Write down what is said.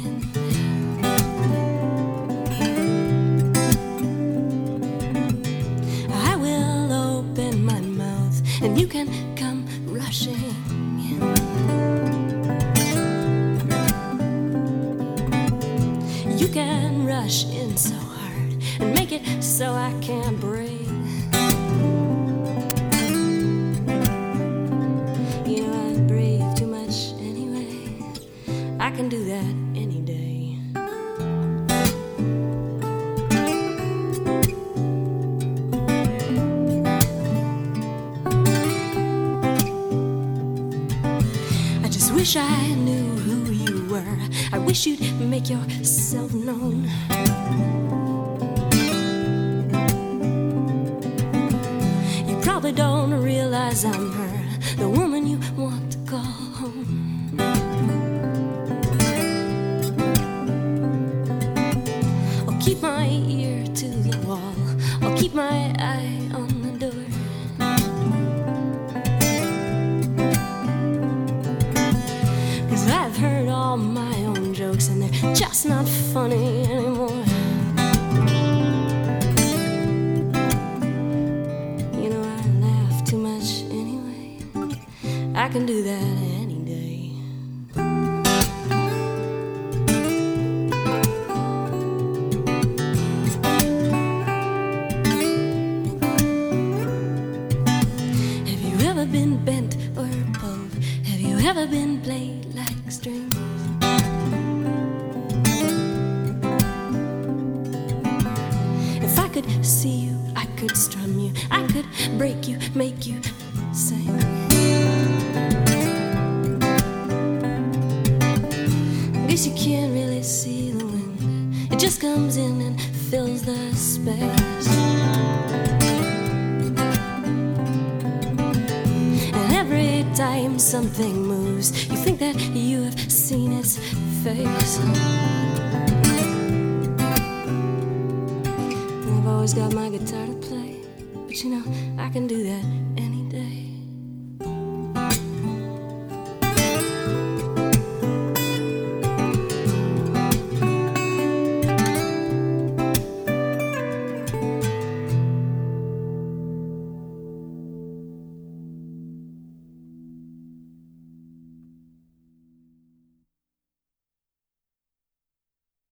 I will open my mouth and you can come rushing in. You can rush in so hard and make it so I can't breathe. You know I breathe too much anyway. I can do that any day. I just wish I knew who you were. I wish you'd make yourself known. You probably don't realize I'm her, the woman you want to call home. I'll keep my ear to the wall, I'll keep my eye on the door. I've heard all my own jokes and they're just not funny anymore. You know I laugh too much anyway. I can do that any day. Have you ever been bent or pulled? Have you ever been played like strings? If I could see you, I could strum you, I could break you, make you sing. I guess you can't really see the wind, it just comes in and fills the space. And every time something moves, you think that you have seen its face. I've always got my guitar to play, but you know, I can do that